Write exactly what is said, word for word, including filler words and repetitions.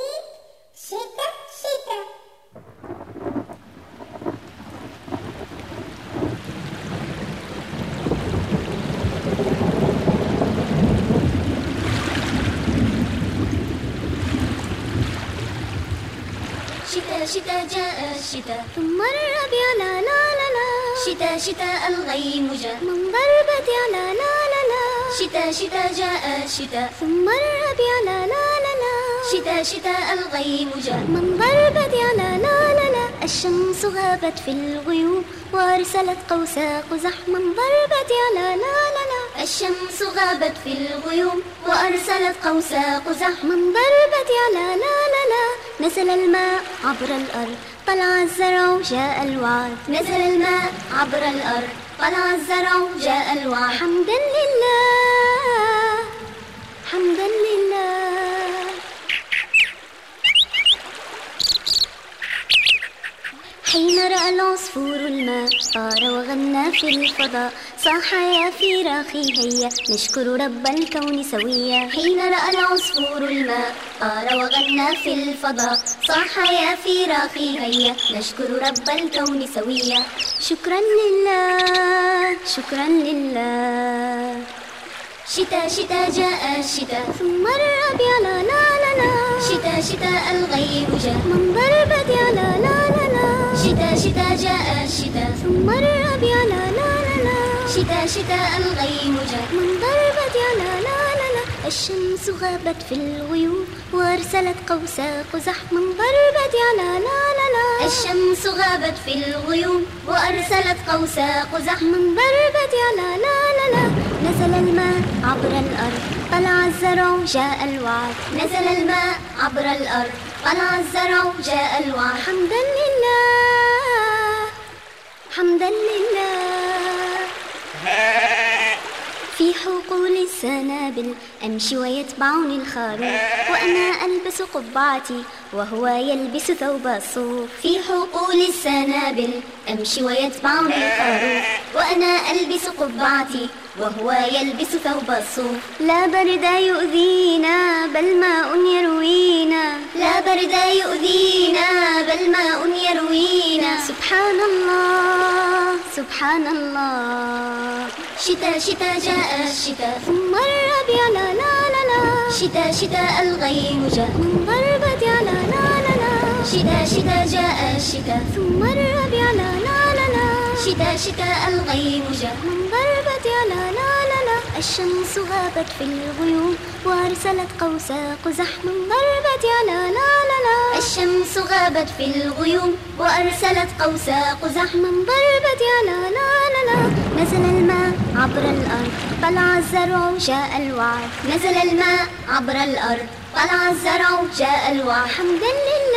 شتاء شتاء. شتاء شتاء جاء الشتاء ثم الربيع لا لا لا لا. شتاء شتاء الغيم جاء من ضربة لا لا لا لا. شتاء شتاء جاء الشتاء ثم الربيع لا لا لا لا. شتاء شتاء الغيم جاء من ضربة لا لا لا لا. الشمس غابت في الغيوم وأرسلت قوسها قزح. من ضربة لا لا لا لا. الشمس غابت في الغيوم وأرسلت قوسها قزح. من ضربة لا لا لا لا. نزل الماء عبر الأرض طلع الزرع جاء الوعد. نزل الماء عبر الأرض طلع الزرع جاء الوعد. حمدا لله حمدا لله. حين رأى العصفور الماء طار وغنى في الفضاء. صاح يا فراخي هيا نشكر رب الكون سويا. حين رأى العصفور الماء طار وغنى في الفضاء. صاح يا فراخي هيا نشكر رب الكون سويا. شكرا لله شكرا لله. شتاء شتاء جاء الشتاء ثم الربيع لا لا لا لا. شتاء شتاء الغيم جاء من ضربة لا لا لا لا. شتاء شتاء جاء الشتاء ثم الربيع لا لا لا لا. شتاء شتاء الغيم جاء من ضربة لا لا لا لا. الشمس غابت في الغيوم وأرسلت قوسها قزح. من ضربة لا لا لا لا. الشمس غابت في الغيوم وأرسلت قوسها قزح. من ضربة لا لا لا لا. نزل الماء عبر الأرض طلع الزرع جاء الوعد. نزل الماء عبر الأرض طلع الزرع جاء الوعد. حمدا لله حمدا لله. في حقول السنابل أمشي ويتبعني الخروف. وأنا ألبس قبعتي وهو يلبس ثوب الصوف. في حقول السنابل أمشي ويتبعني الخروف. وأنا ألبس قبعتي وهو يلبس ثوب الصوف. لا برد يؤذينا بل ماء يروينا. لا برد يؤذينا بل ماء يروينا. سبحان الله سبحان الله. شتاء شتاء جاء الشتاء ثم الربيع لا لا لا لا. شتاء شتاء الغيم جاء من ضربة لا لا لا لا. شتاء شتاء جاء الشتاء ثم الربيع لا لا لا لا. شتاء شتاء الغيم جاء من ضربة لا لا لا لا. الشمس غابت في الغيوم وأرسلت قوسها قزح. من ضربة لا لا لا لا. الشمس غابت في الغيوم وأرسلت قوسها قزح. من ضربة لا لا لا لا. نزل الماء عبر الأرض طلع الزرع جاء الوعد. نزل الماء عبر الأرض طلع الزرع جاء الوعد. حمدا لله